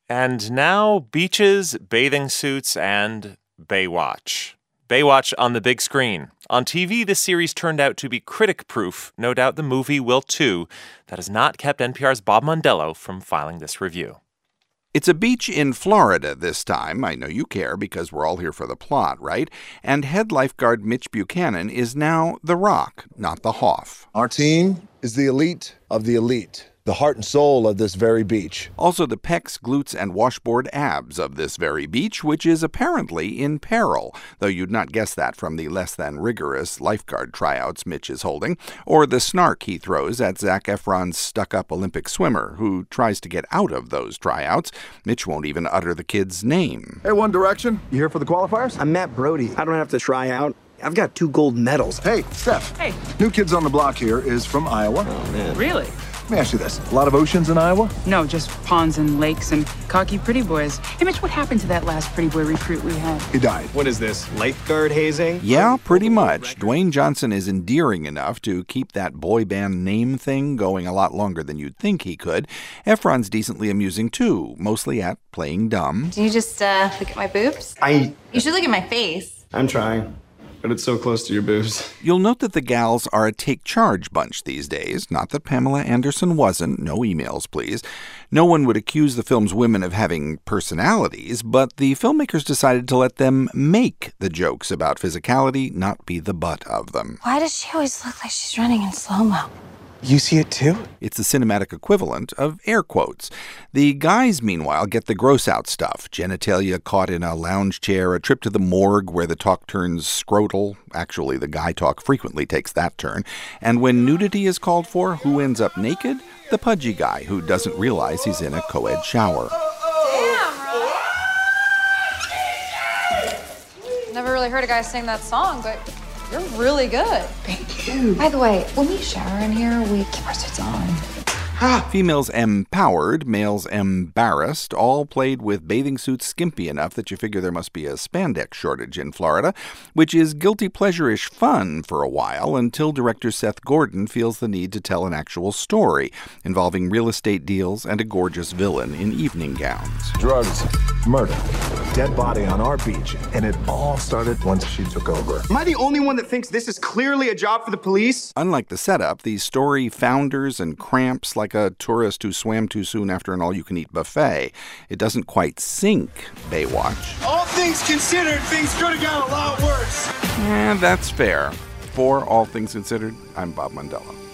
And now, beaches, bathing suits, and Baywatch. Baywatch on the big screen. On TV, this series turned out to be critic-proof. No doubt the movie will too. That has not kept NPR's Bob Mondello from filing this review. It's a beach in Florida this time. I know you care because we're all here for the plot, right? And head lifeguard Mitch Buchanan is now the Rock, not the Hoff. Our team is the elite of the elite. The heart and soul of this very beach. Also the pecs, glutes, and washboard abs of this very beach, which is apparently in peril, though you'd not guess that from the less than rigorous lifeguard tryouts Mitch is holding, or the snark he throws at Zac Efron's stuck-up Olympic swimmer, who tries to get out of those tryouts. Mitch won't even utter the kid's name. Hey, One Direction, you here for the qualifiers? I'm Matt Brody. I don't have to try out. I've got 2 gold medals. Hey, Steph. Hey. New Kids on the Block here is from Iowa. Oh, man. Really? Let me ask you this. A lot of oceans in Iowa? No, just ponds and lakes and cocky pretty boys. Hey, Mitch, what happened to that last pretty boy recruit we had? He died. What is this, lifeguard hazing? Yeah, pretty much. Dwayne Johnson is endearing enough to keep that boy band name thing going a lot longer than you'd think he could. Efron's decently amusing, too, mostly at playing dumb. Do you just look at my boobs? You should look at my face. I'm trying, but it's so close to your boobs. You'll note that the gals are a take-charge bunch these days. Not that Pamela Anderson wasn't. No emails, please. No one would accuse the film's women of having personalities, but the filmmakers decided to let them make the jokes about physicality, not be the butt of them. Why does she always look like she's running in slow-mo? You see it too? It's the cinematic equivalent of air quotes. The guys, meanwhile, get the gross-out stuff. Genitalia caught in a lounge chair, a trip to the morgue where the talk turns scrotal. Actually, the guy talk frequently takes that turn. And when nudity is called for, who ends up naked? The pudgy guy who doesn't realize he's in a co-ed shower. Never really heard a guy sing that song, but you're really good. Thank you. By the way, when we shower in here, we keep our suits on. Females empowered, males embarrassed, all played with bathing suits skimpy enough that you figure there must be a spandex shortage in Florida, which is guilty pleasure-ish fun for a while until director Seth Gordon feels the need to tell an actual story involving real estate deals and a gorgeous villain in evening gowns. Drugs, murder, dead body on our beach, and it all started once she took over. Am I the only one that thinks this is clearly a job for the police? Unlike the setup, the story founders and cramps like a tourist who swam too soon after an all-you-can-eat buffet. It doesn't quite sink Baywatch. All things considered, things could have gone a lot worse. That's fair. For All Things Considered, I'm Bob Mondello.